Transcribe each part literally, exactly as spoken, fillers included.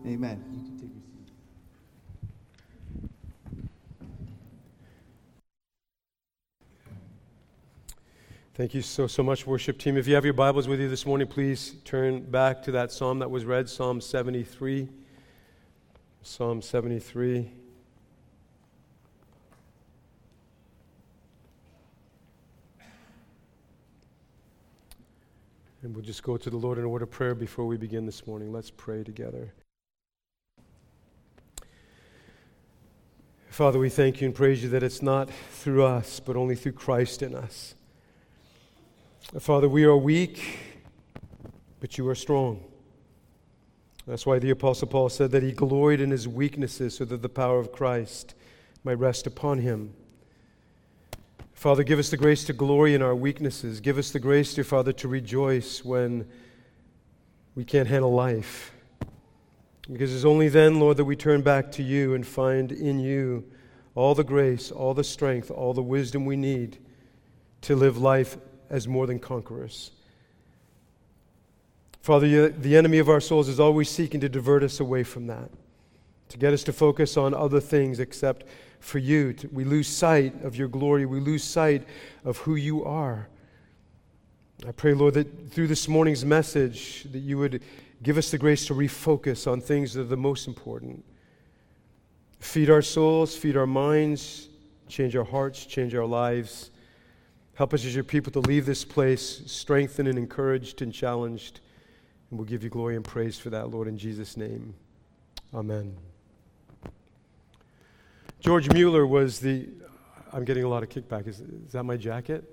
Amen. You can take your seat. Thank you so, so much, worship team. If you have your Bibles with you this morning, please turn back to that psalm that was read, Psalm seventy-three. Psalm seventy-three. And we'll just go to the Lord in a word of prayer before we begin this morning. Let's pray together. Father, we thank you and praise you that it's not through us, but only through Christ in us. Father, we are weak, but you are strong. That's why the Apostle Paul said that he gloried in his weaknesses so that the power of Christ might rest upon him. Father, give us the grace to glory in our weaknesses. Give us the grace, dear Father, to rejoice when we can't handle life. Because it's only then, Lord, that we turn back to you and find in you all the grace, all the strength, all the wisdom we need to live life as more than conquerors. Father, the enemy of our souls is always seeking to divert us away from that, to get us to focus on other things except for you. We lose sight of your glory. We lose sight of who you are. I pray, Lord, that through this morning's message, that you would give us the grace to refocus on things that are the most important. Feed our souls, feed our minds, change our hearts, change our lives. Help us as your people to leave this place strengthened and encouraged and challenged. And we'll give you glory and praise for that, Lord, in Jesus' name. Amen. George Mueller was the, I'm getting a lot of kickback. Is, is that my jacket?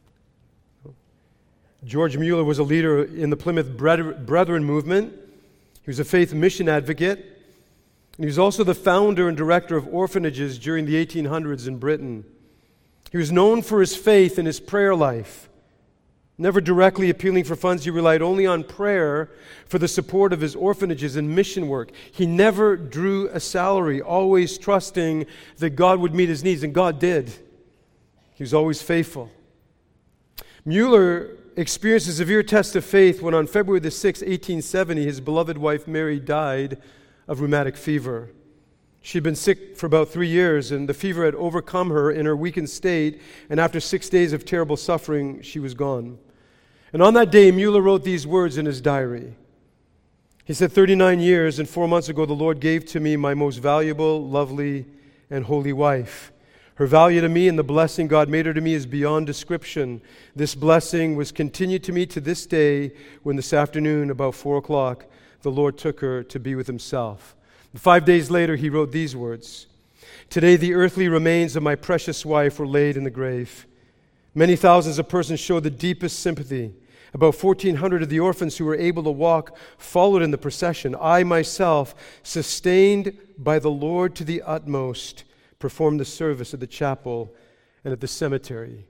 George Mueller was a leader in the Plymouth Brethren movement. He was a faith mission advocate. And he was also the founder and director of orphanages during the eighteen hundreds in Britain. He was known for his faith and his prayer life. Never directly appealing for funds, he relied only on prayer for the support of his orphanages and mission work. He never drew a salary, always trusting that God would meet his needs, and God did. He was always faithful. Mueller experienced a severe test of faith when on February the sixth, eighteen seventy, his beloved wife Mary died of rheumatic fever. She'd been sick for about three years, and the fever had overcome her in her weakened state, and after six days of terrible suffering, she was gone. And on that day, Mueller wrote these words in his diary. He said, thirty-nine years and four months ago, the Lord gave to me my most valuable, lovely, and holy wife. Her value to me and the blessing God made her to me is beyond description. This blessing was continued to me to this day when this afternoon, about four o'clock, the Lord took her to be with himself. Five days later, he wrote these words. Today, the earthly remains of my precious wife were laid in the grave. Many thousands of persons showed the deepest sympathy. About fourteen hundred of the orphans who were able to walk followed in the procession. I myself, sustained by the Lord to the utmost, performed the service at the chapel and at the cemetery.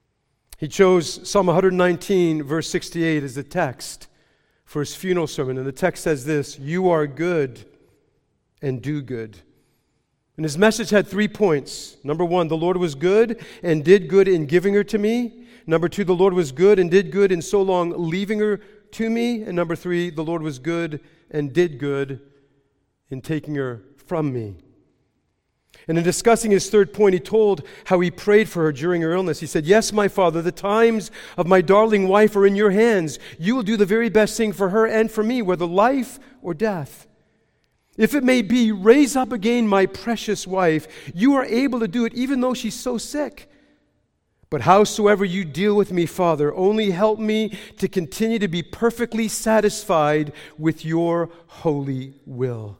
He chose Psalm one nineteen, verse sixty-eight as the text for his funeral sermon. And the text says this, you are good and do good. And his message had three points. Number one, the Lord was good and did good in giving her to me. Number two, the Lord was good and did good in so long leaving her to me. And number three, the Lord was good and did good in taking her from me. And in discussing his third point, he told how he prayed for her during her illness. He said, yes, my Father, the times of my darling wife are in your hands. You will do the very best thing for her and for me, whether life or death. If it may be, raise up again my precious wife. You are able to do it even though she's so sick. But howsoever you deal with me, Father, only help me to continue to be perfectly satisfied with your holy will.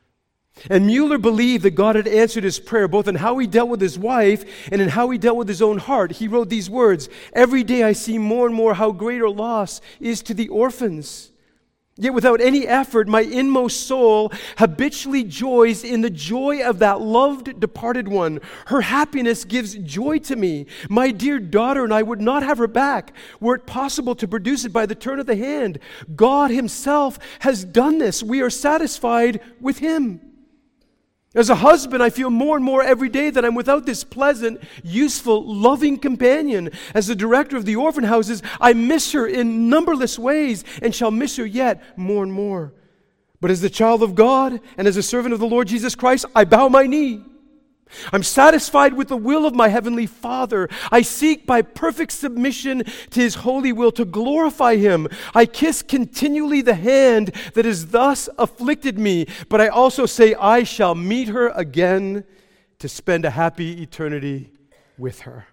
And Mueller believed that God had answered his prayer both in how he dealt with his wife and in how he dealt with his own heart. He wrote these words, every day I see more and more how great a loss is to the orphans. Yet without any effort, my inmost soul habitually joys in the joy of that loved departed one. Her happiness gives joy to me. My dear daughter and I would not have her back were it possible to produce it by the turn of the hand. God himself has done this. We are satisfied with him. As a husband, I feel more and more every day that I'm without this pleasant, useful, loving companion. As the director of the orphan houses, I miss her in numberless ways and shall miss her yet more and more. But as the child of God and as a servant of the Lord Jesus Christ, I bow my knee. I'm satisfied with the will of my heavenly Father. I seek by perfect submission to His holy will to glorify Him. I kiss continually the hand that has thus afflicted me, but I also say I shall meet her again to spend a happy eternity with her.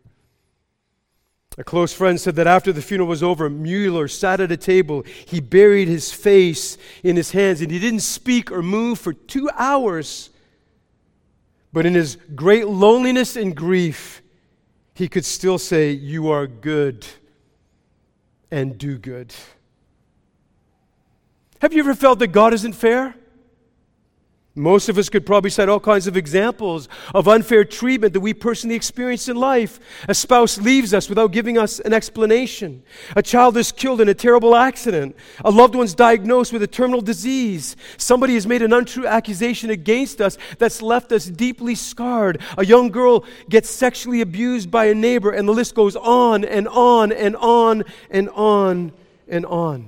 A close friend said that after the funeral was over, Mueller sat at a table. He buried his face in his hands and he didn't speak or move for two hours. But in his great loneliness and grief, he could still say, "You are good and do good." Have you ever felt that God isn't fair? Most of us could probably cite all kinds of examples of unfair treatment that we personally experienced in life. A spouse leaves us without giving us an explanation. A child is killed in a terrible accident. A loved one's diagnosed with a terminal disease. Somebody has made an untrue accusation against us that's left us deeply scarred. A young girl gets sexually abused by a neighbor, and the list goes on and on and on and on and on.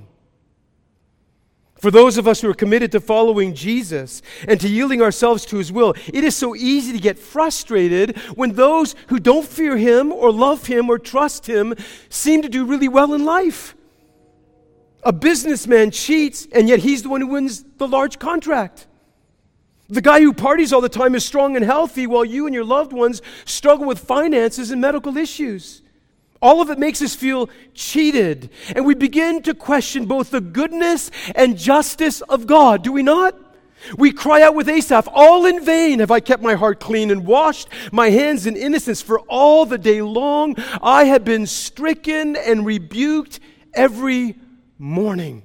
For those of us who are committed to following Jesus and to yielding ourselves to His will, it is so easy to get frustrated when those who don't fear Him or love Him or trust Him seem to do really well in life. A businessman cheats, and yet he's the one who wins the large contract. The guy who parties all the time is strong and healthy, while you and your loved ones struggle with finances and medical issues. All of it makes us feel cheated, and we begin to question both the goodness and justice of God, do we not? We cry out with Asaph, "All in vain have I kept my heart clean and washed my hands in innocence, for all the day long I have been stricken and rebuked every morning."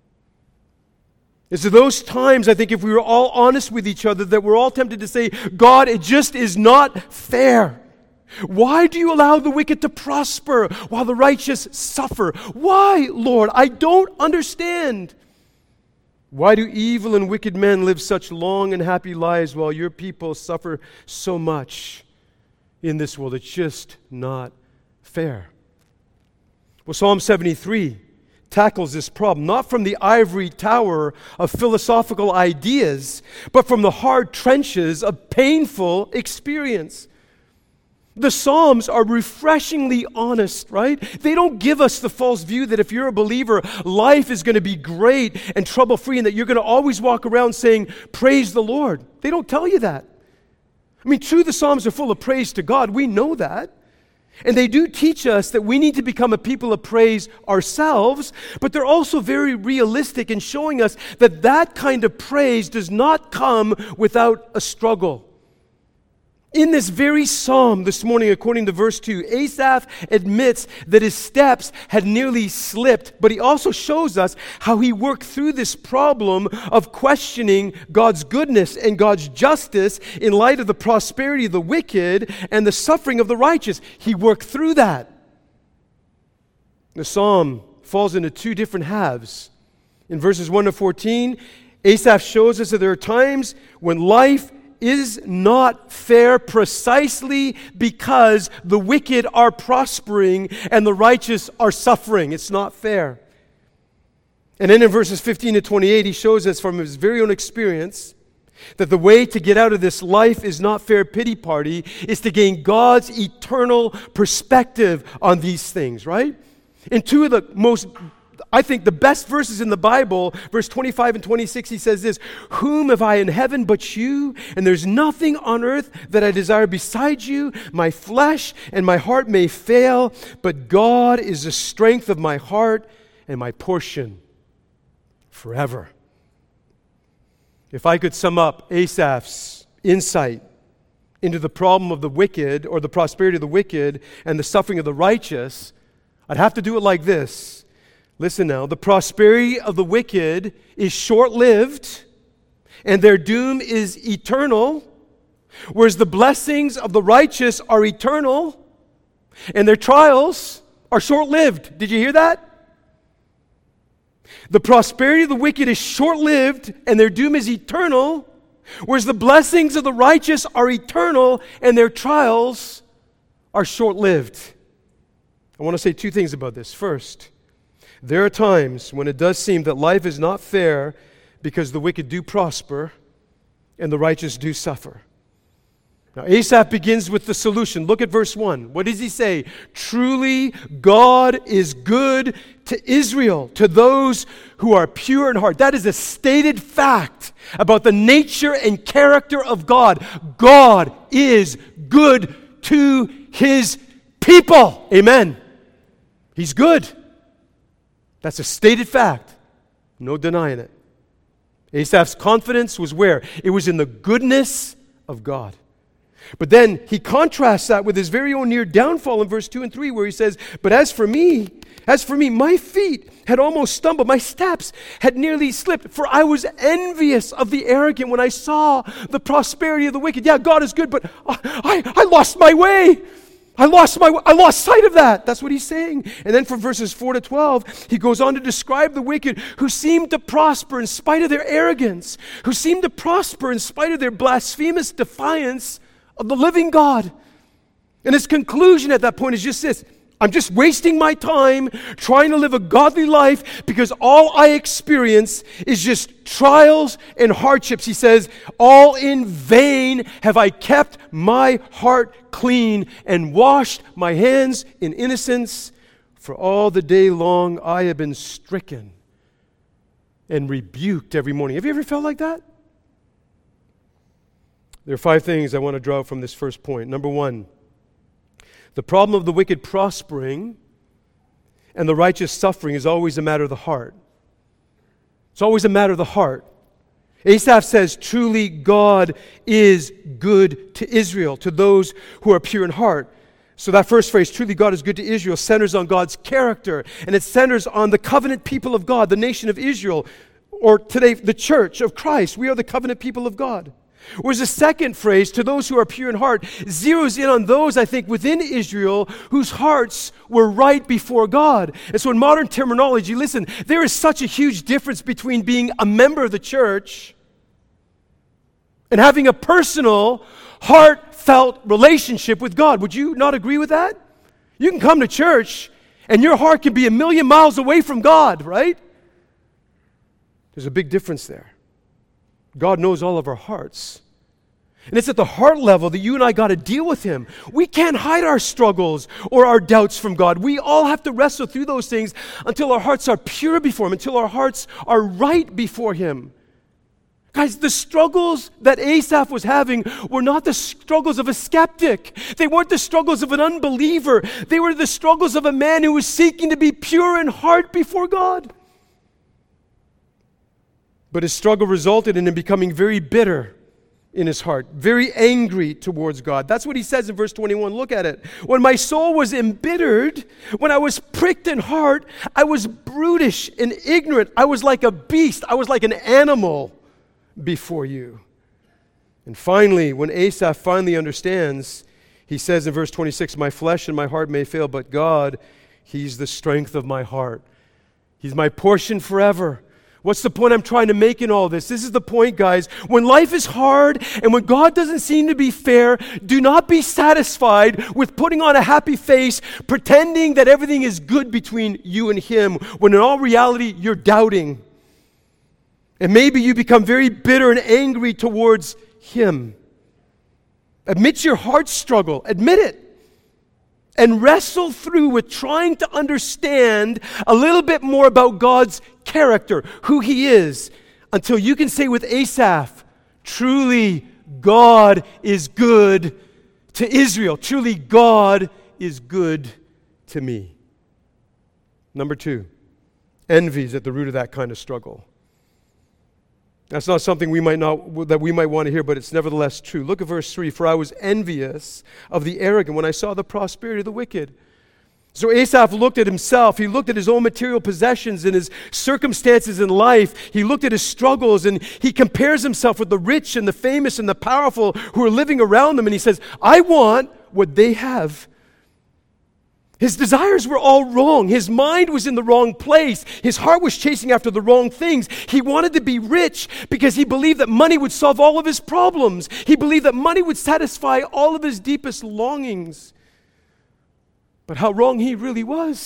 It's at those times, I think, if we were all honest with each other, that we're all tempted to say, "God, it just is not fair. Why do you allow the wicked to prosper while the righteous suffer? Why, Lord? I don't understand. Why do evil and wicked men live such long and happy lives while your people suffer so much in this world? It's just not fair." Well, Psalm seventy-three tackles this problem, not from the ivory tower of philosophical ideas, but from the hard trenches of painful experience. The Psalms are refreshingly honest, right? They don't give us the false view that if you're a believer, life is going to be great and trouble-free and that you're going to always walk around saying, "Praise the Lord." They don't tell you that. I mean, true, the Psalms are full of praise to God. We know that. And they do teach us that we need to become a people of praise ourselves, but they're also very realistic in showing us that that kind of praise does not come without a struggle. In this very psalm this morning, according to verse two, Asaph admits that his steps had nearly slipped, but he also shows us how he worked through this problem of questioning God's goodness and God's justice in light of the prosperity of the wicked and the suffering of the righteous. He worked through that. The psalm falls into two different halves. In verses one to fourteen, Asaph shows us that there are times when life is not fair precisely because the wicked are prospering and the righteous are suffering. It's not fair. And then in verses fifteen to twenty-eight, he shows us from his very own experience that the way to get out of this life is not fair pity party, is to gain God's eternal perspective on these things, right? In two of the most I think the best verses in the Bible, verse twenty-five and twenty-six, he says this, "Whom have I in heaven but you? And there's nothing on earth that I desire beside you. My flesh and my heart may fail, but God is the strength of my heart and my portion forever." If I could sum up Asaph's insight into the problem of the wicked, or the prosperity of the wicked and the suffering of the righteous, I'd have to do it like this. Listen now, the prosperity of the wicked is short-lived, and their doom is eternal, whereas the blessings of the righteous are eternal, and their trials are short-lived. Did you hear that? The prosperity of the wicked is short-lived, and their doom is eternal, whereas the blessings of the righteous are eternal, and their trials are short-lived. I want to say two things about this. First, there are times when it does seem that life is not fair because the wicked do prosper and the righteous do suffer. Now, Asaph begins with the solution. Look at verse one. What does he say? Truly, God is good to Israel, to those who are pure in heart. That is a stated fact about the nature and character of God. God is good to His people. Amen. He's good. That's a stated fact. No denying it. Asaph's confidence was where? It was in the goodness of God. But then he contrasts that with his very own near downfall in verse two and three, where he says, but as for me, as for me, my feet had almost stumbled, my steps had nearly slipped, for I was envious of the arrogant when I saw the prosperity of the wicked. Yeah, God is good, but I, I, I lost my way. I lost my, I lost sight of that. That's what he's saying. And then from verses four to twelve, he goes on to describe the wicked who seem to prosper in spite of their arrogance, who seem to prosper in spite of their blasphemous defiance of the living God. And his conclusion at that point is just this: I'm just wasting my time trying to live a godly life because all I experience is just trials and hardships. He says, all in vain have I kept my heart clean and washed my hands in innocence. For all the day long I have been stricken and rebuked every morning. Have you ever felt like that? There are five things I want to draw from this first point. Number one, the problem of the wicked prospering and the righteous suffering is always a matter of the heart. It's always a matter of the heart. Asaph says, truly God is good to Israel, to those who are pure in heart. So that first phrase, truly God is good to Israel, centers on God's character, and it centers on the covenant people of God, the nation of Israel, or today the church of Christ. We are the covenant people of God. Whereas the second phrase, to those who are pure in heart, zeroes in on those, I think, within Israel whose hearts were right before God. And so in modern terminology, listen, there is such a huge difference between being a member of the church and having a personal, heartfelt relationship with God. Would you not agree with that? You can come to church and your heart can be a million miles away from God, right? There's a big difference there. God knows all of our hearts. And it's at the heart level that you and I got to deal with Him. We can't hide our struggles or our doubts from God. We all have to wrestle through those things until our hearts are pure before Him, until our hearts are right before Him. Guys, the struggles that Asaph was having were not the struggles of a skeptic. They weren't the struggles of an unbeliever. They were the struggles of a man who was seeking to be pure in heart before God. But his struggle resulted in him becoming very bitter in his heart, very angry towards God. That's what he says in verse twenty-one. Look at it. When my soul was embittered, when I was pricked in heart, I was brutish and ignorant. I was like a beast. I was like an animal before you. And finally, when Asaph finally understands, he says in verse twenty-six, my flesh and my heart may fail, but God, He's the strength of my heart. He's my portion forever. What's the point I'm trying to make in all this? This is the point, guys. When life is hard and when God doesn't seem to be fair, do not be satisfied with putting on a happy face, pretending that everything is good between you and Him, when in all reality, you're doubting. And maybe you become very bitter and angry towards Him. Admit your heart struggle. Admit it. And wrestle through with trying to understand a little bit more about God's character, who He is, until you can say with Asaph, truly God is good to Israel. Truly God is good to me. Number two, envy is at the root of that kind of struggle. That's not something we might not that we might want to hear, but it's nevertheless true. Look at verse three. For I was envious of the arrogant when I saw the prosperity of the wicked. So Asaph looked at himself. He looked at his own material possessions and his circumstances in life. He looked at his struggles, and he compares himself with the rich and the famous and the powerful who are living around him. And he says, I want what they have. His desires were all wrong. His mind was in the wrong place. His heart was chasing after the wrong things. He wanted to be rich because he believed that money would solve all of his problems. He believed that money would satisfy all of his deepest longings. But how wrong he really was.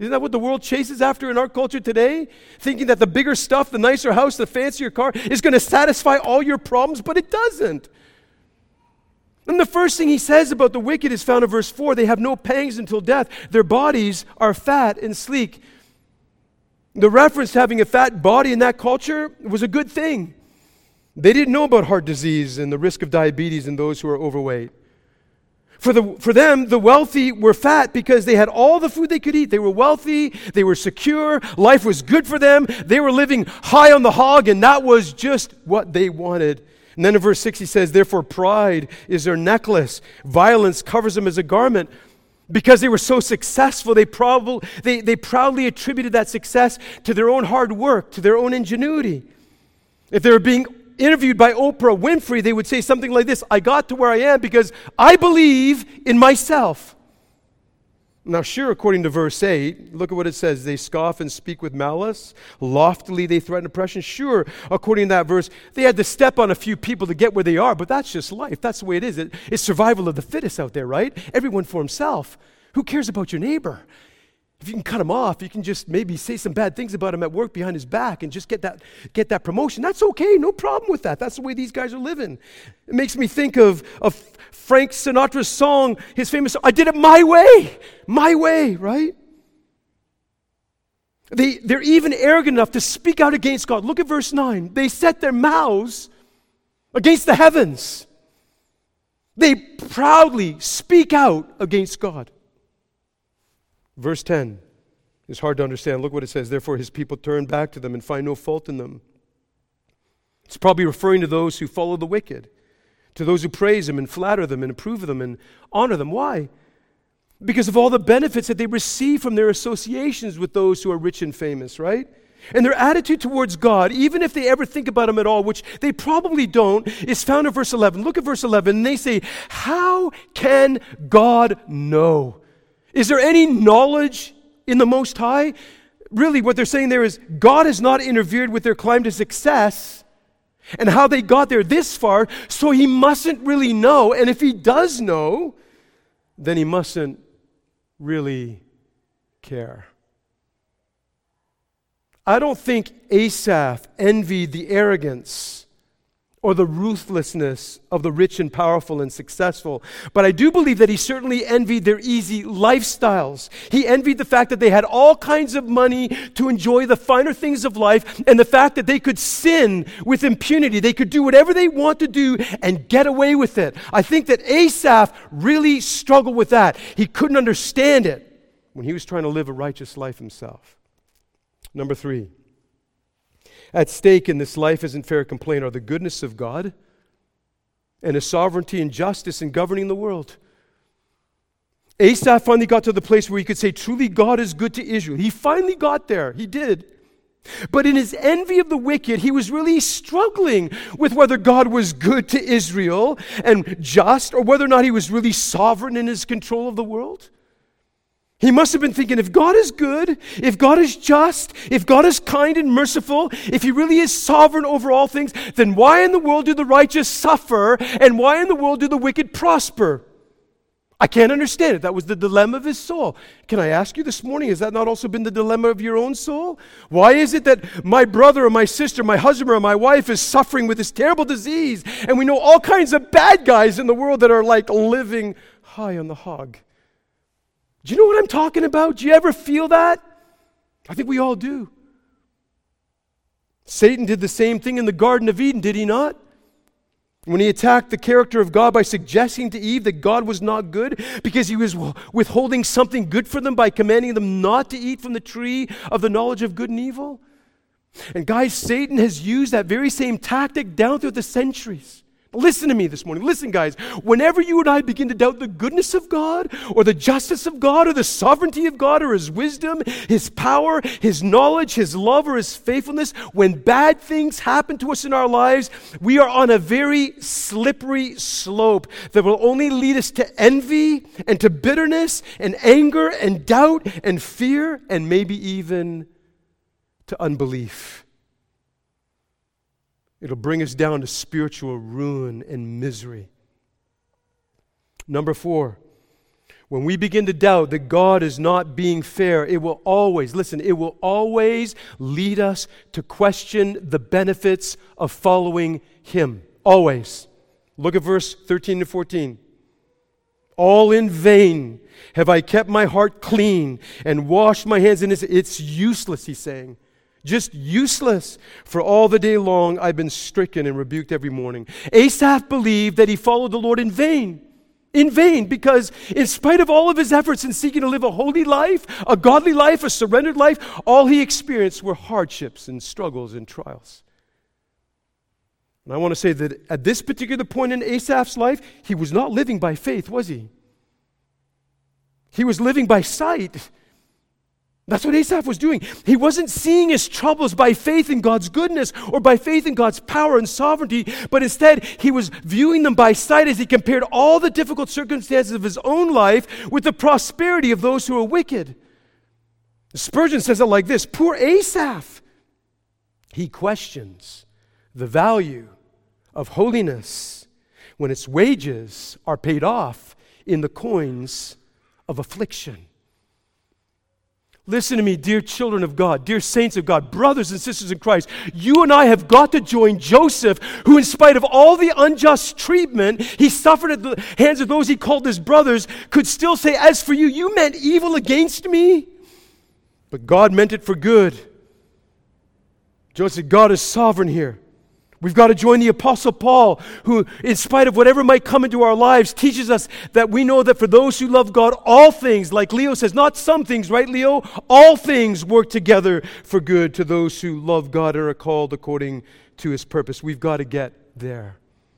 Isn't that what the world chases after in our culture today? Thinking that the bigger stuff, the nicer house, the fancier car is going to satisfy all your problems, but it doesn't. And the first thing he says about the wicked is found in verse four. They have no pangs until death. Their bodies are fat and sleek. The reference to having a fat body in that culture was a good thing. They didn't know about heart disease and the risk of diabetes in those who are overweight. For, the, for them, the wealthy were fat because they had all the food they could eat. They were wealthy, they were secure, life was good for them, they were living high on the hog, and that was just what they wanted. And then in verse six he says, therefore pride is their necklace, violence covers them as a garment. Because they were so successful, they, prob- they, they proudly attributed that success to their own hard work, to their own ingenuity. If they were being interviewed by Oprah Winfrey, they would say something like this: I got to where I am because I believe in myself. Now, sure, according to verse eight, look at what it says. They scoff and speak with malice. Loftily they threaten oppression. Sure, according to that verse, they had to step on a few people to get where they are, but that's just life. That's the way it is. It, it's survival of the fittest out there, right? Everyone for himself. Who cares about your neighbor? If you can cut him off, you can just maybe say some bad things about him at work behind his back and just get that get that promotion. That's okay, no problem with that. That's the way these guys are living. It makes me think of, of Frank Sinatra's song, his famous song, I did it my way, my way, right? They, they're even arrogant enough to speak out against God. Look at verse nine. They set their mouths against the heavens. They proudly speak out against God. Verse ten is hard to understand. Look what it says. Therefore his people turn back to them and find no fault in them. It's probably referring to those who follow the wicked, to those who praise them and flatter them and approve of them and honor them. Why? Because of all the benefits that they receive from their associations with those who are rich and famous, right? And their attitude towards God, even if they ever think about him at all, which they probably don't, is found in verse eleven. Look at verse eleven, and they say, how can God know? Is there any knowledge in the Most High? Really, what they're saying there is God has not interfered with their climb to success and how they got there this far, so he mustn't really know. And if he does know, then he mustn't really care. I don't think Asaph envied the arrogance or the ruthlessness of the rich and powerful and successful. But I do believe that he certainly envied their easy lifestyles. He envied the fact that they had all kinds of money to enjoy the finer things of life, and the fact that they could sin with impunity. They could do whatever they want to do and get away with it. I think that Asaph really struggled with that. He couldn't understand it when he was trying to live a righteous life himself. Number three. At stake in this life isn't fair complaint are the goodness of God and his sovereignty and justice in governing the world. Asaph finally got to the place where he could say, truly God is good to Israel. He finally got there. He did. But in his envy of the wicked, he was really struggling with whether God was good to Israel and just, or whether or not he was really sovereign in his control of the world. He must have been thinking, if God is good, if God is just, if God is kind and merciful, if he really is sovereign over all things, then why in the world do the righteous suffer, and why in the world do the wicked prosper? I can't understand it. That was the dilemma of his soul. Can I ask you this morning, has that not also been the dilemma of your own soul? Why is it that my brother or my sister, my husband or my wife is suffering with this terrible disease, and we know all kinds of bad guys in the world that are like living high on the hog? Do you know what I'm talking about? Do you ever feel that? I think we all do. Satan did the same thing in the Garden of Eden, did he not? When he attacked the character of God by suggesting to Eve that God was not good because he was withholding something good for them by commanding them not to eat from the tree of the knowledge of good and evil. And guys, Satan has used that very same tactic down through the centuries. Listen to me this morning. Listen, guys. Whenever you and I begin to doubt the goodness of God or the justice of God or the sovereignty of God or his wisdom, his power, his knowledge, his love, or his faithfulness, when bad things happen to us in our lives, we are on a very slippery slope that will only lead us to envy and to bitterness and anger and doubt and fear and maybe even to unbelief. It'll bring us down to spiritual ruin and misery. Number four, When we begin to doubt that God is not being fair, it will always, listen, it will always lead us to question the benefits of following Him. Always. Look at verse thirteen to fourteen. All in vain have I kept my heart clean and washed my hands in His. It's useless, he's saying. Just useless. For all the day long I've been stricken and rebuked every morning. Asaph believed that he followed the Lord in vain. In vain, because in spite of all of his efforts in seeking to live a holy life, a godly life, a surrendered life, all he experienced were hardships and struggles and trials. And I want to say that at this particular point in Asaph's life, he was not living by faith, was he? He was living by sight. That's what Asaph was doing. He wasn't seeing his troubles by faith in God's goodness or by faith in God's power and sovereignty, but instead he was viewing them by sight as he compared all the difficult circumstances of his own life with the prosperity of those who are wicked. Spurgeon says it like this: poor Asaph, he questions the value of holiness when its wages are paid off in the coins of affliction. Listen to me, dear children of God, dear saints of God, brothers and sisters in Christ. You and I have got to join Joseph, who in spite of all the unjust treatment he suffered at the hands of those he called his brothers, could still say, as for you, you meant evil against me, but God meant it for good. Joseph said, God is sovereign here. We've got to join the Apostle Paul, who, in spite of whatever might come into our lives, teaches us that we know that for those who love God, all things, like Leo says, not some things, right, Leo? All things work together for good to those who love God and are called according to His purpose. We've got to get there.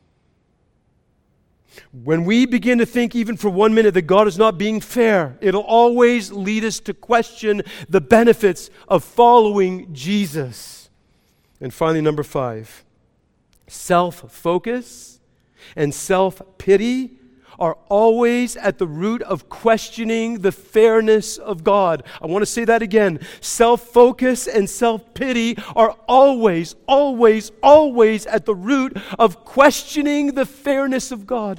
When we begin to think even for one minute that God is not being fair, it'll always lead us to question the benefits of following Jesus. And finally, number five. Self-focus and self-pity are always at the root of questioning the fairness of God. I want to say that again. Self-focus and self-pity are always, always, always at the root of questioning the fairness of God.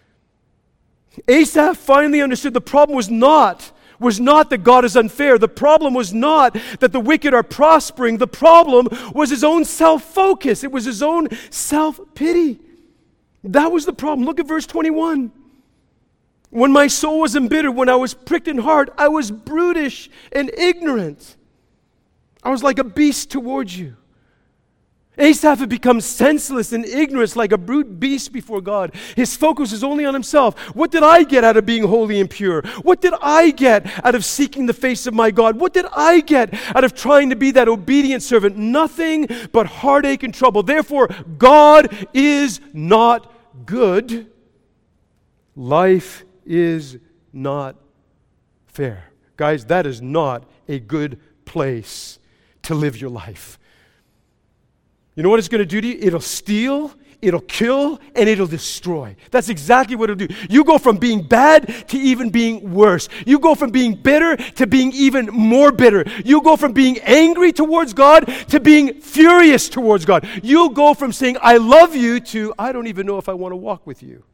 Asaph finally understood the problem was not was not that God is unfair. The problem was not that the wicked are prospering. The problem was his own self-focus. It was his own self-pity. That was the problem. Look at verse twenty-one. When my soul was embittered, when I was pricked in heart, I was brutish and ignorant. I was like a beast towards you. Asaph had become senseless and ignorant like a brute beast before God. His focus is only on himself. What did I get out of being holy and pure? What did I get out of seeking the face of my God? What did I get out of trying to be that obedient servant? Nothing but heartache and trouble. Therefore, God is not good. Life is not fair. Guys, that is not a good place to live your life. You know what it's going to do to you? It'll steal, it'll kill, and it'll destroy. That's exactly what it'll do. You go from being bad to even being worse. You go from being bitter to being even more bitter. You go from being angry towards God to being furious towards God. You'll go from saying, I love you, to, I don't even know if I want to walk with you.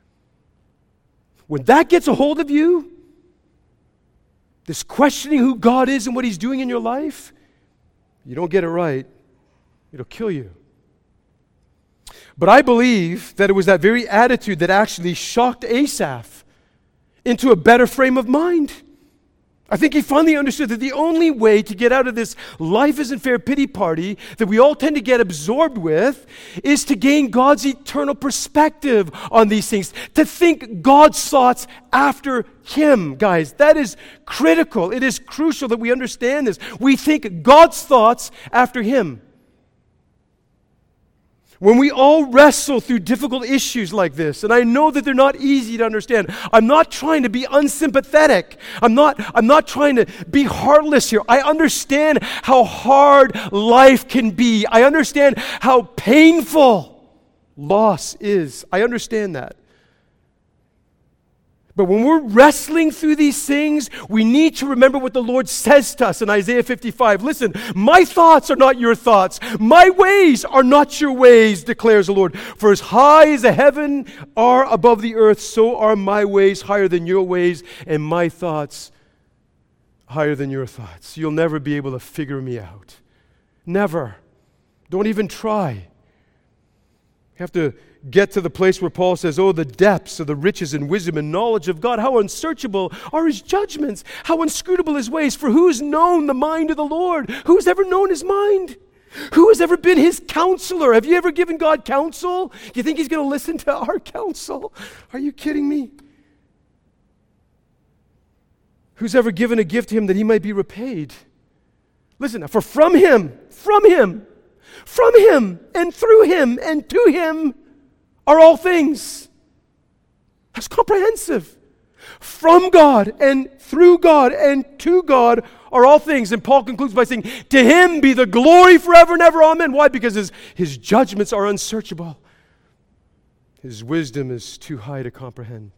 When that gets a hold of you, this questioning who God is and what He's doing in your life, you don't get it right, it'll kill you. But I believe that it was that very attitude that actually shocked Asaph into a better frame of mind. I think he finally understood that the only way to get out of this life isn't fair pity party that we all tend to get absorbed with is to gain God's eternal perspective on these things, to think God's thoughts after Him. Guys, that is critical. It is crucial that we understand this. We think God's thoughts after Him. When we all wrestle through difficult issues like this, and I know that they're not easy to understand, I'm not trying to be unsympathetic. I'm not, I'm not trying to be heartless here. I understand how hard life can be. I understand how painful loss is. I understand that. But when we're wrestling through these things, we need to remember what the Lord says to us in Isaiah fifty-five. Listen, my thoughts are not your thoughts. My ways are not your ways, declares the Lord. For as high as the heaven are above the earth, so are my ways higher than your ways, and my thoughts higher than your thoughts. You'll never be able to figure me out. Never. Don't even try. You have to get to the place where Paul says, oh, the depths of the riches and wisdom and knowledge of God. How unsearchable are his judgments. How inscrutable his ways. For who's known the mind of the Lord? Who's ever known his mind? Who has ever been his counselor? Have you ever given God counsel? Do you think he's going to listen to our counsel? Are you kidding me? Who's ever given a gift to him that he might be repaid? Listen, for from him, from him, from him, and through him, and to him are all things. That's comprehensive. From God, and through God, and to God are all things. And Paul concludes by saying, to him be the glory forever and ever. Amen. Why? Because his, his judgments are unsearchable. His wisdom is too high to comprehend.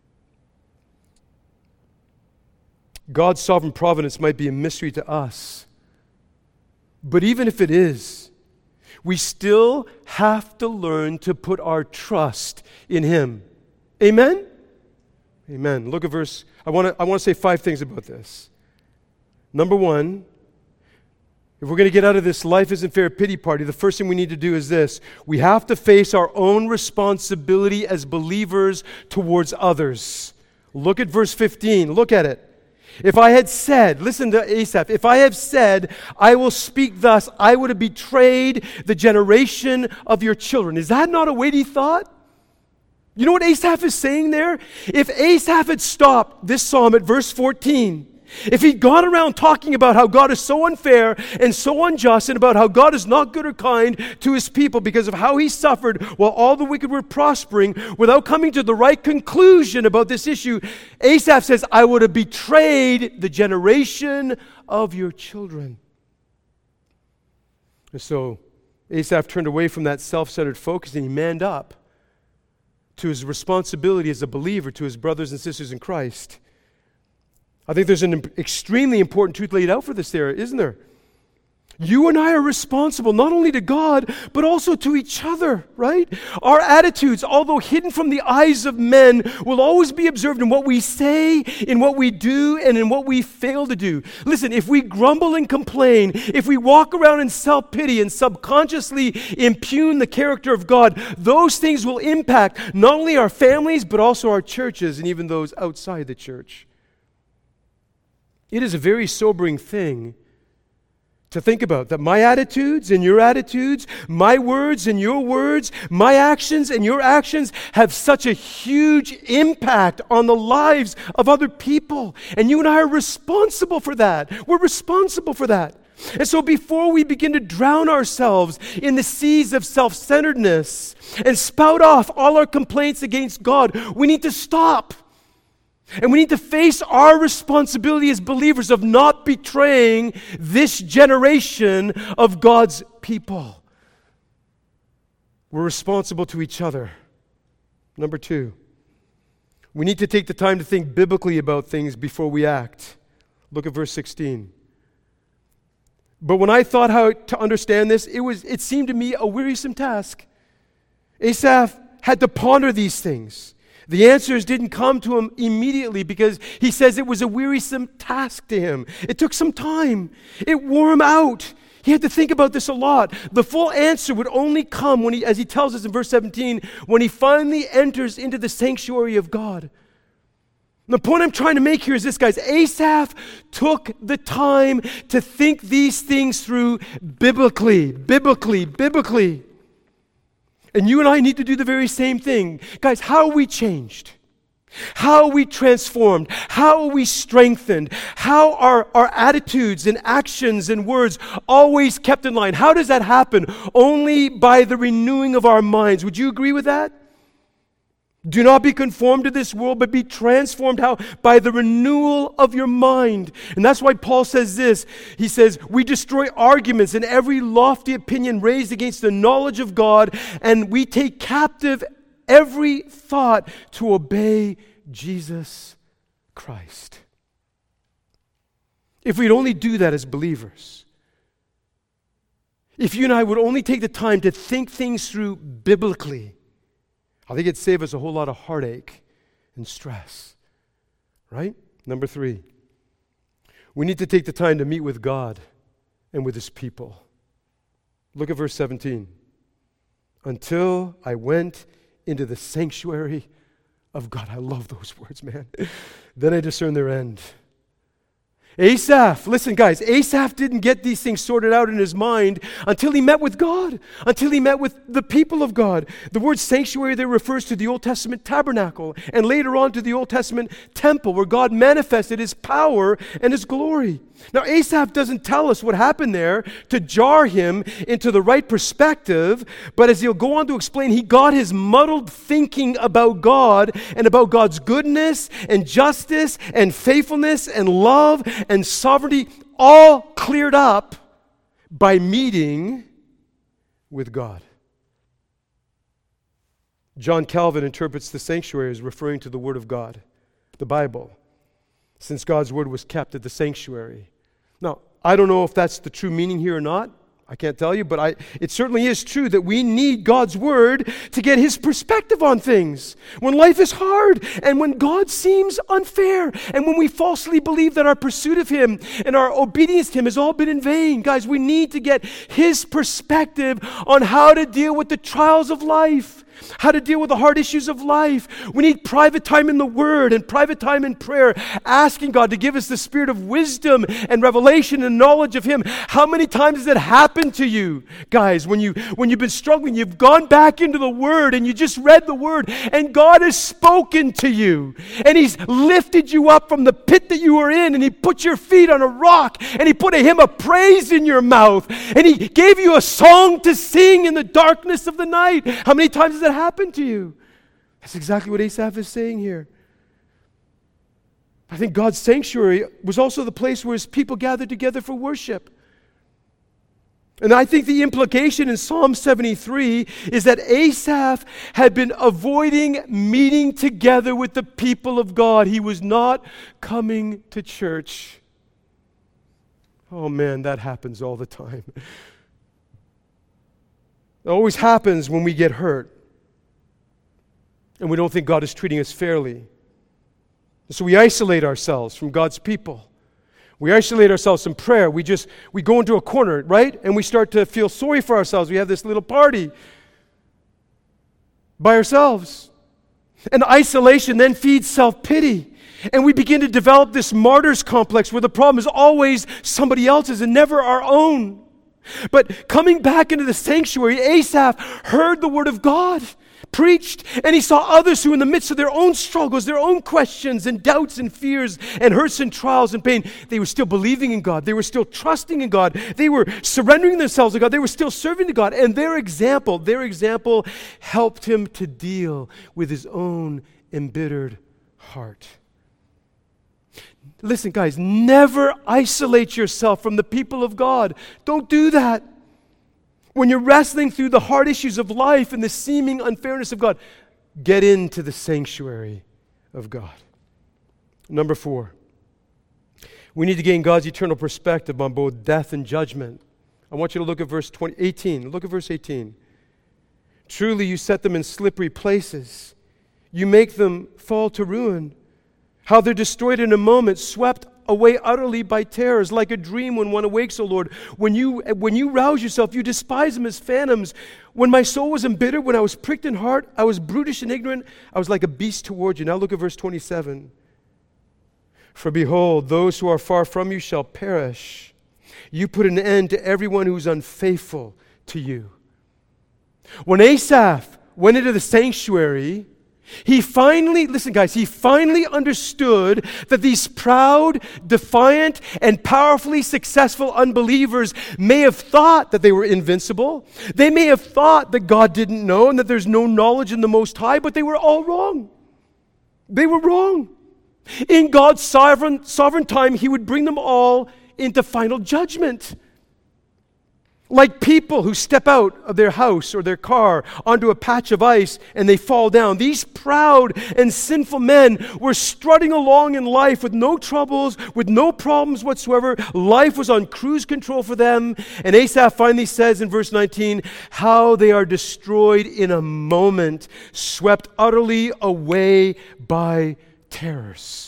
God's sovereign providence might be a mystery to us. But even if it is, we still have to learn to put our trust in him. Amen? Amen. Look at verse, I want to I want to say five things about this. Number one, if we're going to get out of this life isn't fair pity party, the first thing we need to do is this. We have to face our own responsibility as believers towards others. Look at verse fifteen. Look at it. If I had said, listen to Asaph, if I have said, I will speak thus, I would have betrayed the generation of your children. Is that not a weighty thought? You know what Asaph is saying there? If Asaph had stopped this psalm at verse fourteen, if he'd gone around talking about how God is so unfair and so unjust and about how God is not good or kind to his people because of how he suffered while all the wicked were prospering, without coming to the right conclusion about this issue, Asaph says, I would have betrayed the generation of your children. And so Asaph turned away from that self-centered focus and he manned up to his responsibility as a believer to his brothers and sisters in Christ. I think there's an extremely important truth laid out for this there, isn't there? You and I are responsible not only to God, but also to each other, right? Our attitudes, although hidden from the eyes of men, will always be observed in what we say, in what we do, and in what we fail to do. Listen, if we grumble and complain, if we walk around in self-pity and subconsciously impugn the character of God, those things will impact not only our families, but also our churches and even those outside the church. It is a very sobering thing to think about, that my attitudes and your attitudes, my words and your words, my actions and your actions have such a huge impact on the lives of other people. And you and I are responsible for that. We're responsible for that. And so before we begin to drown ourselves in the seas of self-centeredness and spout off all our complaints against God, we need to stop. And we need to face our responsibility as believers of not betraying this generation of God's people. We're responsible to each other. Number two, we need to take the time to think biblically about things before we act. Look at verse sixteen. But when I thought how to understand this, it was it seemed to me a wearisome task. Asaph had to ponder these things. The answers didn't come to him immediately because he says it was a wearisome task to him. It took some time. It wore him out. He had to think about this a lot. The full answer would only come when he, as he tells us in verse seventeen, when he finally enters into the sanctuary of God. The point I'm trying to make here is this, guys. Asaph took the time to think these things through biblically, biblically, biblically. And you and I need to do the very same thing. Guys, how are we changed? How are we transformed? How are we strengthened? How are our attitudes and actions and words always kept in line? How does that happen? Only by the renewing of our minds. Would you agree with that? Do not be conformed to this world, but be transformed. How? By the renewal of your mind. And that's why Paul says this. He says, we destroy arguments and every lofty opinion raised against the knowledge of God, and we take captive every thought to obey Jesus Christ. If we'd only do that as believers, if you and I would only take the time to think things through biblically, I think it'd save us a whole lot of heartache and stress. Right? Number three, we need to take the time to meet with God and with His people. Look at verse seventeen. Until I went into the sanctuary of God. I love those words, man. Then I discerned their end. Asaph, listen guys, Asaph didn't get these things sorted out in his mind until he met with God, until he met with the people of God. The word sanctuary there refers to the Old Testament tabernacle and later on to the Old Testament temple where God manifested His power and His glory. Now Asaph doesn't tell us what happened there to jar him into the right perspective, but as he'll go on to explain, he got his muddled thinking about God and about God's goodness and justice and faithfulness and love and sovereignty all cleared up by meeting with God. John Calvin interprets the sanctuary as referring to the Word of God, the Bible, since God's Word was kept at the sanctuary. Now, I don't know if that's the true meaning here or not. I can't tell you, but I, it certainly is true that we need God's Word to get His perspective on things. When life is hard, and when God seems unfair, and when we falsely believe that our pursuit of Him and our obedience to Him has all been in vain, guys, we need to get His perspective on how to deal with the trials of life, how to deal with the hard issues of life. We need private time in the Word and private time in prayer, asking God to give us the spirit of wisdom and revelation and knowledge of Him. How many times has it happened to you, guys, when, you, when you've been struggling, you've gone back into the Word and you just read the Word and God has spoken to you and He's lifted you up from the pit that you were in and He put your feet on a rock and He put a hymn of praise in your mouth and He gave you a song to sing in the darkness of the night. How many times has that happened to you? That's exactly what Asaph is saying here. I think God's sanctuary was also the place where His people gathered together for worship. And I think the implication in Psalm seventy-three is that Asaph had been avoiding meeting together with the people of God. He was not coming to church. Oh man, that happens all the time. It always happens when we get hurt and we don't think God is treating us fairly. So we isolate ourselves from God's people. We isolate ourselves from prayer. We just, we go into a corner, right? And we start to feel sorry for ourselves. We have this little party by ourselves. And isolation then feeds self-pity. And we begin to develop this martyr's complex where the problem is always somebody else's and never our own. But coming back into the sanctuary, Asaph heard the word of God preached, and he saw others who in the midst of their own struggles, their own questions and doubts and fears and hurts and trials and pain, they were still believing in God. They were still trusting in God. They were surrendering themselves to God. They were still serving to God. And their example, their example helped him to deal with his own embittered heart. Listen, guys, never isolate yourself from the people of God. Don't do that. When you're wrestling through the hard issues of life and the seeming unfairness of God, get into the sanctuary of God. Number four, we need to gain God's eternal perspective on both death and judgment. I want you to look at verse twenty, eighteen. Look at verse eighteen. Truly you set them in slippery places. You make them fall to ruin. How they're destroyed in a moment, swept away utterly by terrors, like a dream when one awakes, O Lord. When you, when you rouse yourself, you despise them as phantoms. When my soul was embittered, when I was pricked in heart, I was brutish and ignorant, I was like a beast toward you. Now look at verse twenty-seven. For behold, those who are far from you shall perish. You put an end to everyone who is unfaithful to you. When Asaph went into the sanctuary, He finally, listen guys, he finally understood that these proud, defiant, and powerfully successful unbelievers may have thought that they were invincible. They may have thought that God didn't know and that there's no knowledge in the Most High, but they were all wrong. They were wrong. In God's sovereign, sovereign time, He would bring them all into final judgment. Like people who step out of their house or their car onto a patch of ice and they fall down. These proud and sinful men were strutting along in life with no troubles, with no problems whatsoever. Life was on cruise control for them. And Asaph finally says in verse nineteen, how they are destroyed in a moment, swept utterly away by terrors.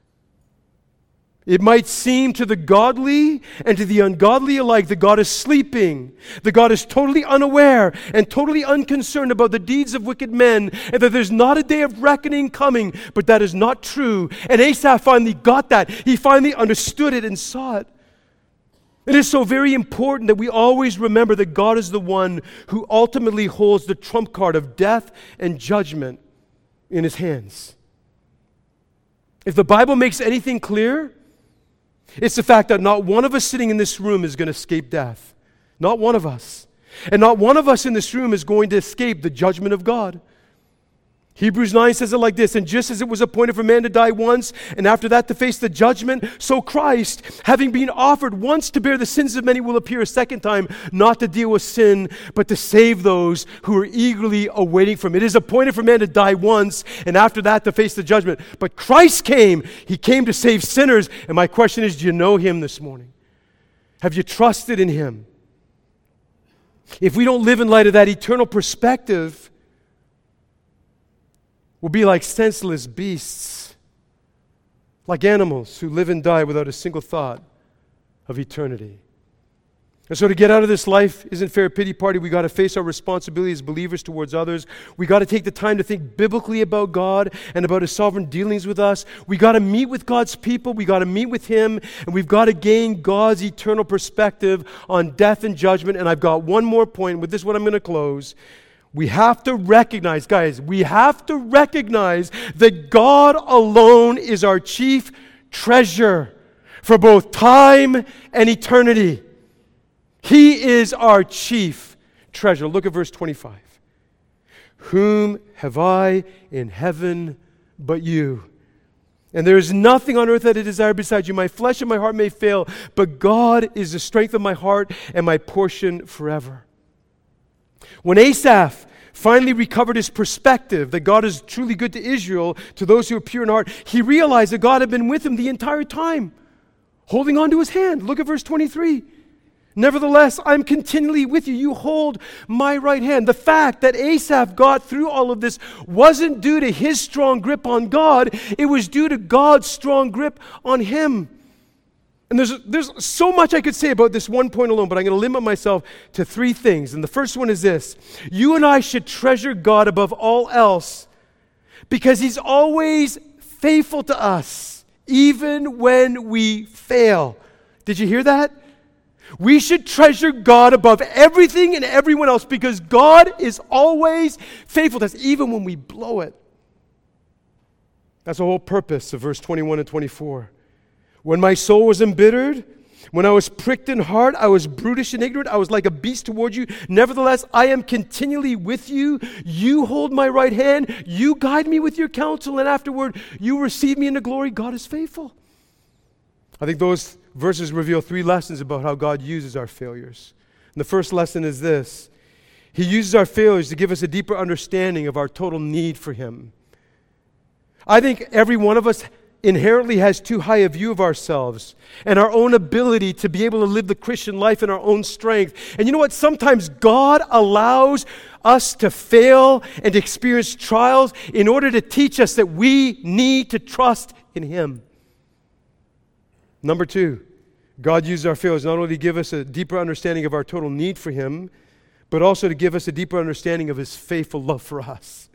It might seem to the godly and to the ungodly alike that God is sleeping, that God is totally unaware and totally unconcerned about the deeds of wicked men, and that there's not a day of reckoning coming, but that is not true. And Asaph finally got that. He finally understood it and saw it. It is so very important that we always remember that God is the one who ultimately holds the trump card of death and judgment in his hands. If the Bible makes anything clear, it's the fact that not one of us sitting in this room is going to escape death. Not one of us. And not one of us in this room is going to escape the judgment of God. Hebrews nine says it like this, and just as it was appointed for man to die once, and after that to face the judgment, so Christ, having been offered once to bear the sins of many, will appear a second time, not to deal with sin, but to save those who are eagerly awaiting for him. It is appointed for man to die once, and after that to face the judgment. But Christ came. He came to save sinners. And my question is, do you know him this morning? Have you trusted in him? If we don't live in light of that eternal perspective, we'll be like senseless beasts, like animals who live and die without a single thought of eternity. And so to get out of this life isn't fair pity party. We got to face our responsibility as believers towards others. We got to take the time to think biblically about God and about his sovereign dealings with us. We got to meet with God's people. We got to meet with him, and we've got to gain God's eternal perspective on death and judgment. And I've got one more point. With this one I'm going to close. We have to recognize, guys, we have to recognize that God alone is our chief treasure for both time and eternity. He is our chief treasure. Look at verse twenty-five. Whom have I in heaven but you? And there is nothing on earth that I desire besides you. My flesh and my heart may fail, but God is the strength of my heart and my portion forever. When Asaph finally recovered his perspective that God is truly good to Israel, to those who are pure in heart, he realized that God had been with him the entire time, holding on to his hand. Look at verse twenty-three. Nevertheless, I'm continually with you. You hold my right hand. The fact that Asaph got through all of this wasn't due to his strong grip on God. It was due to God's strong grip on him. And there's, there's so much I could say about this one point alone, but I'm going to limit myself to three things. And the first one is this. You and I should treasure God above all else because he's always faithful to us, even when we fail. Did you hear that? We should treasure God above everything and everyone else because God is always faithful to us, even when we blow it. That's the whole purpose of verse twenty-one and twenty-four. When my soul was embittered, when I was pricked in heart, I was brutish and ignorant, I was like a beast toward you. Nevertheless, I am continually with you. You hold my right hand. You guide me with your counsel, and afterward you receive me into glory. God is faithful. I think those verses reveal three lessons about how God uses our failures. And the first lesson is this. He uses our failures to give us a deeper understanding of our total need for him. I think every one of us inherently has too high a view of ourselves and our own ability to be able to live the Christian life in our own strength. And you know what? Sometimes God allows us to fail and to experience trials in order to teach us that we need to trust in him. Number two, God uses our failures not only to give us a deeper understanding of our total need for him, but also to give us a deeper understanding of his faithful love for us.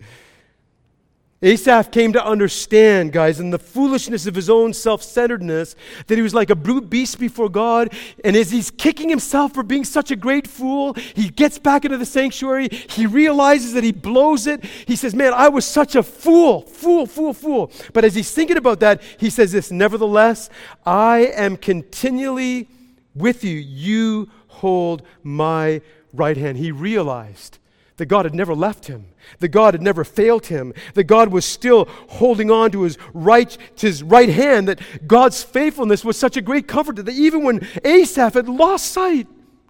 Asaph came to understand, guys, in the foolishness of his own self-centeredness, that he was like a brute beast before God. And as he's kicking himself for being such a great fool, he gets back into the sanctuary. He realizes that he blows it. He says, man, I was such a fool, fool, fool, fool. But as he's thinking about that, he says this, nevertheless, I am continually with you. You hold my right hand. He realized that God had never left him, that God had never failed him, that God was still holding on to his right, to his right hand, that God's faithfulness was such a great comfort that even when Asaph had lost sight,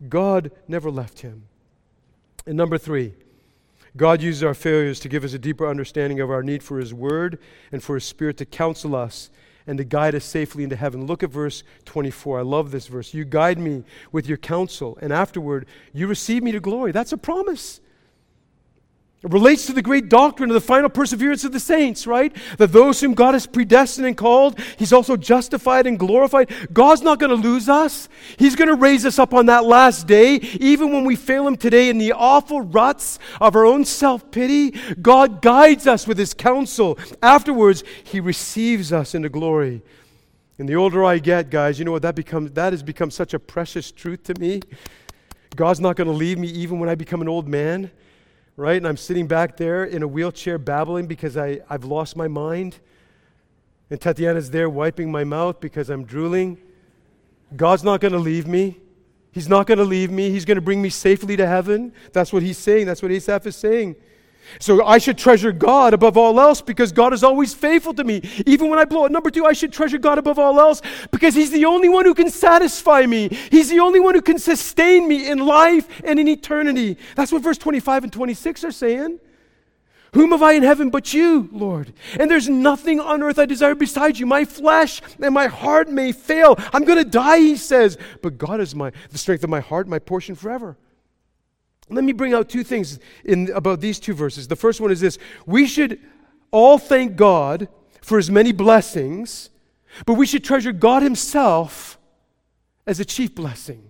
God never left him. And number three, God uses our failures to give us a deeper understanding of our need for his word and for his Spirit to counsel us and to guide us safely into heaven. Look at verse twenty-four. I love this verse. You guide me with your counsel, and afterward you receive me to glory. That's a promise. It relates to the great doctrine of the final perseverance of the saints, right? That those whom God has predestined and called, he's also justified and glorified. God's not going to lose us. He's going to raise us up on that last day. Even when we fail him today in the awful ruts of our own self-pity, God guides us with his counsel. Afterwards, he receives us into glory. And the older I get, guys, you know what? That becomes, that has become such a precious truth to me. God's not going to leave me even when I become an old man. Right? And I'm sitting back there in a wheelchair babbling because I, I've lost my mind. And Tatiana's there wiping my mouth because I'm drooling. God's not going to leave me. He's not going to leave me. He's going to bring me safely to heaven. That's what he's saying. That's what Asaph is saying. So I should treasure God above all else because God is always faithful to me, even when I blow it. Number two, I should treasure God above all else because he's the only one who can satisfy me. He's the only one who can sustain me in life and in eternity. That's what verse twenty-five and twenty-six are saying. Whom have I in heaven but you, Lord? And there's nothing on earth I desire beside you. My flesh and my heart may fail. I'm going to die, he says. But God is my the strength of my heart, my portion forever. Let me bring out two things in, about these two verses. The first one is this. We should all thank God for his many blessings, but we should treasure God himself as a chief blessing.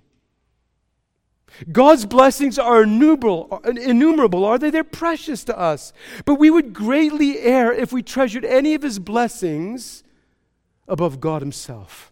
God's blessings are innumerable, innumerable, are they? They're precious to us. But we would greatly err if we treasured any of his blessings above God himself.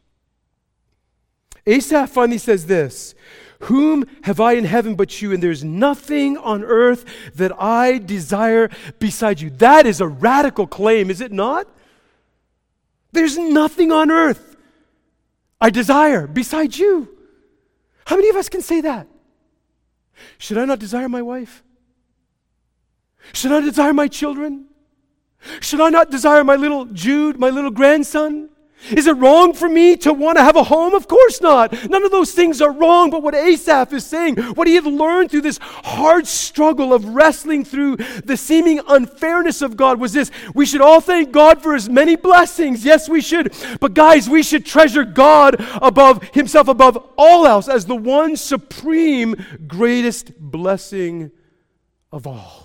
Asaph finally says this, whom have I in heaven but you, and there's nothing on earth that I desire beside you. That is a radical claim, is it not? There's nothing on earth I desire beside you. How many of us can say that? Should I not desire my wife? Should I desire my children? Should I not desire my little Jude, my little grandson? Is it wrong for me to want to have a home? Of course not. None of those things are wrong. But what Asaph is saying, what he had learned through this hard struggle of wrestling through the seeming unfairness of God was this. We should all thank God for his many blessings. Yes, we should. But guys, we should treasure God above himself, above all else, as the one supreme greatest blessing of all.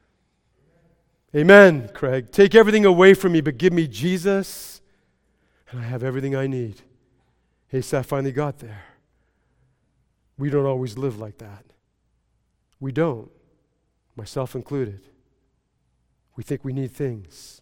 Amen, Craig. Take everything away from me, but give me Jesus. And I have everything I need. Asaph finally got there. We don't always live like that. We don't, myself included. We think we need things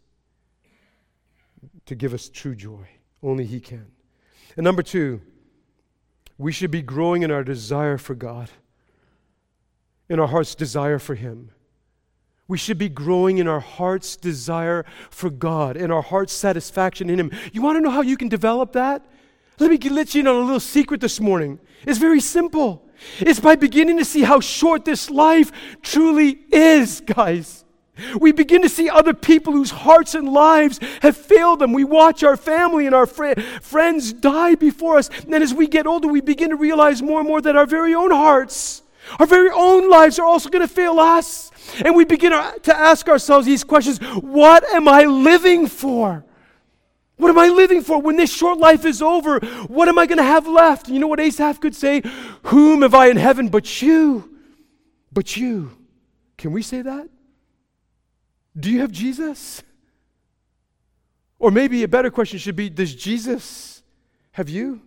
to give us true joy. Only he can. And number two, we should be growing in our desire for God, in our heart's desire for him. We should be growing in our heart's desire for God, in our heart's satisfaction in him. You want to know how you can develop that? Let me let you in on a little secret this morning. It's very simple. It's by beginning to see how short this life truly is, guys. We begin to see other people whose hearts and lives have failed them. We watch our family and our fr- friends die before us. And then as we get older, we begin to realize more and more that our very own hearts, our very own lives are also going to fail us. And we begin to ask ourselves these questions. What am I living for? What am I living for? When this short life is over, what am I going to have left? You know what Asaph could say? Whom have I in heaven but you? But you. Can we say that? Do you have Jesus? Or maybe a better question should be, does Jesus have you?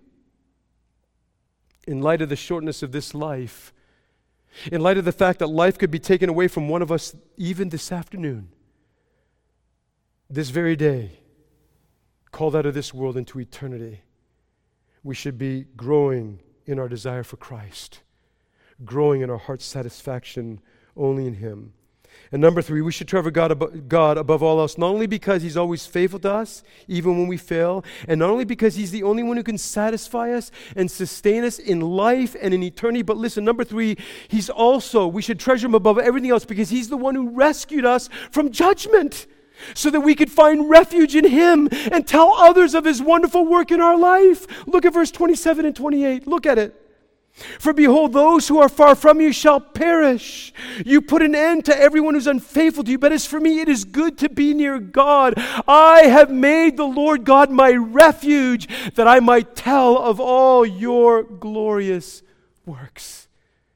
In light of the shortness of this life, in light of the fact that life could be taken away from one of us even this afternoon, this very day, called out of this world into eternity, we should be growing in our desire for Christ, growing in our heart's satisfaction only in him. And number three, we should treasure God, abo- God above all else, not only because he's always faithful to us, even when we fail, and not only because he's the only one who can satisfy us and sustain us in life and in eternity, but listen, number three, he's also, we should treasure him above everything else because he's the one who rescued us from judgment so that we could find refuge in him and tell others of his wonderful work in our life. Look at verse twenty-seven and twenty-eight. Look at it. For behold, those who are far from you shall perish. You put an end to everyone who's unfaithful to you. But as for me, it is good to be near God. I have made the Lord God my refuge, that I might tell of all your glorious works.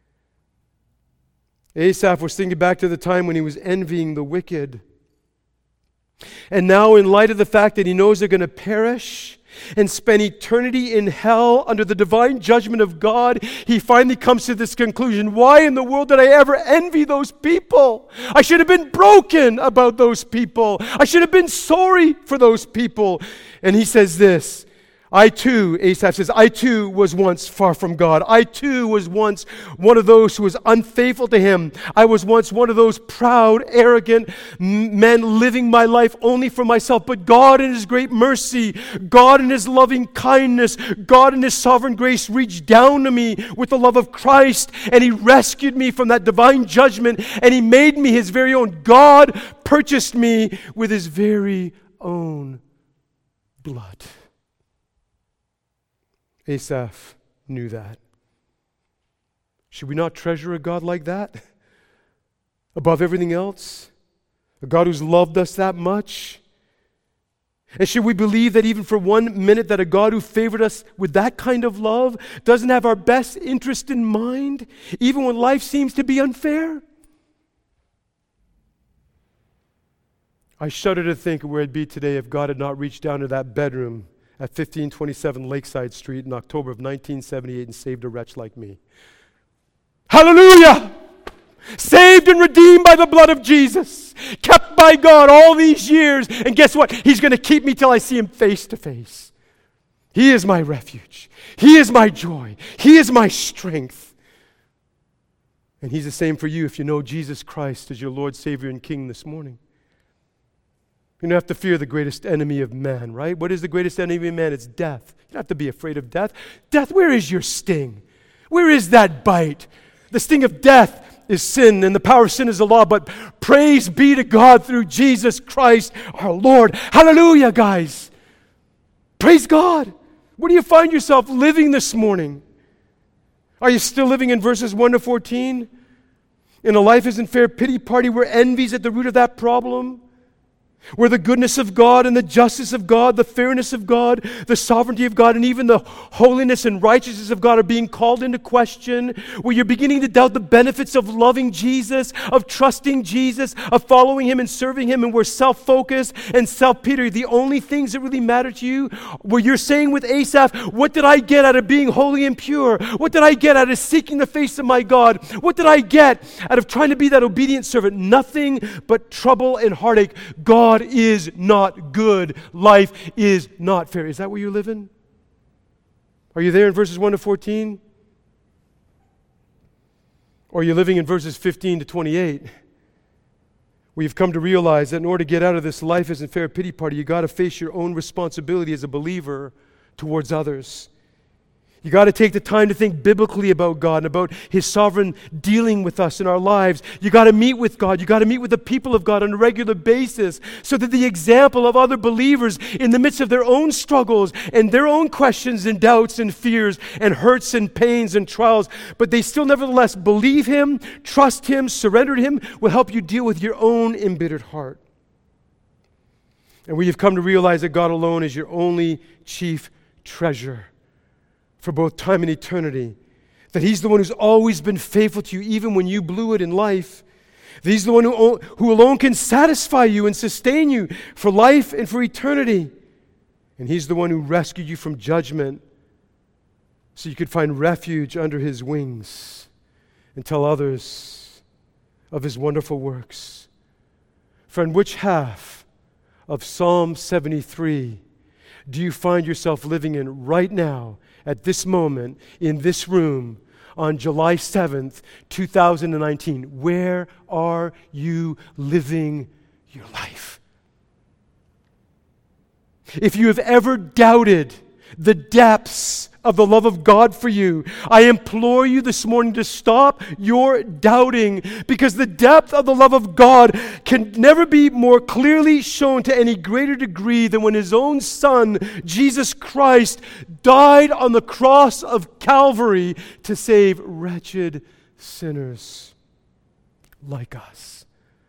Asaph was thinking back to the time when he was envying the wicked. And now, in light of the fact that he knows they're going to perish and spend eternity in hell under the divine judgment of God, he finally comes to this conclusion. Why in the world did I ever envy those people? I should have been broken about those people. I should have been sorry for those people. And he says this, I too, Asaph says, I too was once far from God. I too was once one of those who was unfaithful to Him. I was once one of those proud, arrogant men living my life only for myself. But God in His great mercy, God in His loving kindness, God in His sovereign grace reached down to me with the love of Christ, and He rescued me from that divine judgment, and He made me His very own. God purchased me with His very own blood. Asaph knew that. Should we not treasure a God like that above everything else? A God who's loved us that much? And should we believe that even for one minute that a God who favored us with that kind of love doesn't have our best interest in mind, even when life seems to be unfair? I shudder to think where I'd be today if God had not reached down to that bedroom at fifteen twenty-seven Lakeside Street in October of nineteen seventy-eight and saved a wretch like me. Hallelujah! Saved and redeemed by the blood of Jesus. Kept by God all these years. And guess what? He's going to keep me till I see Him face to face. He is my refuge. He is my joy. He is my strength. And He's the same for you if you know Jesus Christ as your Lord, Savior, and King this morning. You don't have to fear the greatest enemy of man, right? What is the greatest enemy of man? It's death. You don't have to be afraid of death. Death, where is your sting? Where is that bite? The sting of death is sin, and the power of sin is the law, but praise be to God through Jesus Christ our Lord. Hallelujah, guys. Praise God. Where do you find yourself living this morning? Are you still living in verses one to fourteen? In a life isn't fair pity party where envy's at the root of that problem? Where the goodness of God and the justice of God, the fairness of God, the sovereignty of God, and even the holiness and righteousness of God are being called into question, where you're beginning to doubt the benefits of loving Jesus, of trusting Jesus, of following Him and serving Him, and where self-focus and self-pity are the only things that really matter to you, where you're saying with Asaph, what did I get out of being holy and pure? What did I get out of seeking the face of my God? What did I get out of trying to be that obedient servant? Nothing but trouble and heartache. God God is not good. Life is not fair. Is that where you're living? Are you there in verses one to fourteen? Or are you living in verses fifteen to twenty-eight? Where you've come to realize that in order to get out of this life isn't fair pity party, you got to face your own responsibility as a believer towards others. You got to take the time to think biblically about God and about His sovereign dealing with us in our lives. You got to meet with God. You got to meet with the people of God on a regular basis so that the example of other believers in the midst of their own struggles and their own questions and doubts and fears and hurts and pains and trials, but they still nevertheless believe Him, trust Him, surrender to Him, will help you deal with your own embittered heart. And where you've come to realize that God alone is your only chief treasure for both time and eternity, that He's the one who's always been faithful to you even when you blew it in life, that He's the one who, who alone can satisfy you and sustain you for life and for eternity, and He's the one who rescued you from judgment so you could find refuge under His wings and tell others of His wonderful works. Friend, which half of Psalm seventy-three do you find yourself living in right now, at this moment, in this room, on July seventh, two thousand nineteen? Where are you living your life? If you have ever doubted the depths of the love of God for you. I implore you this morning to stop your doubting, because the depth of the love of God can never be more clearly shown to any greater degree than when His own Son, Jesus Christ, died on the cross of Calvary to save wretched sinners like us.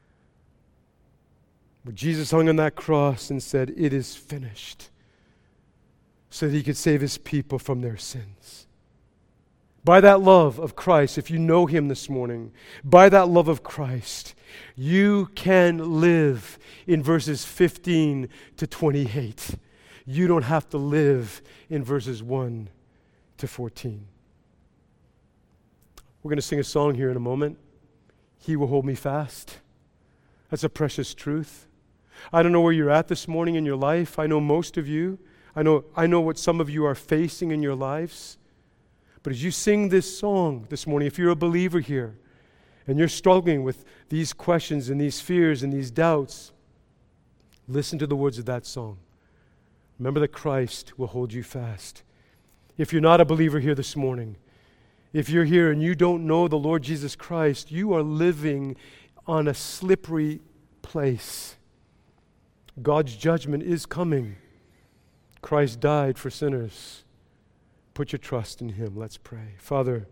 When Jesus hung on that cross and said, "It is finished," so that He could save His people from their sins. By that love of Christ, if you know Him this morning, by that love of Christ, you can live in verses fifteen to twenty-eight. You don't have to live in verses one to fourteen. We're going to sing a song here in a moment. He will hold me fast. That's a precious truth. I don't know where you're at this morning in your life. I know most of you. I know, I know what some of you are facing in your lives. But as you sing this song this morning, if you're a believer here and you're struggling with these questions and these fears and these doubts, listen to the words of that song. Remember that Christ will hold you fast. If you're not a believer here this morning, if you're here and you don't know the Lord Jesus Christ, you are living on a slippery place. God's judgment is coming. Christ died for sinners. Put your trust in Him. Let's pray. Father,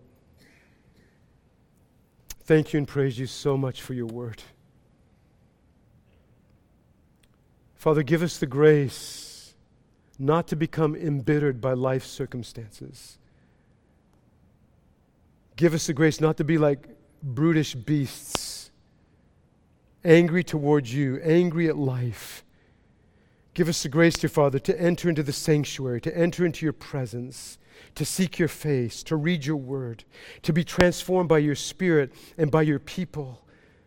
thank you and praise you so much for your word. Father, give us the grace not to become embittered by life's circumstances. Give us the grace not to be like brutish beasts, angry towards you, angry at life. Give us the grace, dear Father, to enter into the sanctuary, to enter into your presence, to seek your face, to read your word, to be transformed by your Spirit and by your people,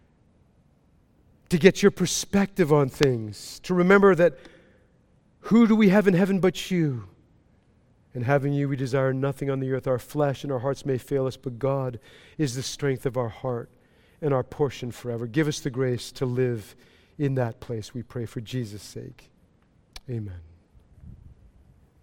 to get your perspective on things, to remember that who do we have in heaven but you? And having you, we desire nothing on the earth. Our flesh and our hearts may fail us, but God is the strength of our heart and our portion forever. Give us the grace to live in that place, we pray, for Jesus' sake. Amen.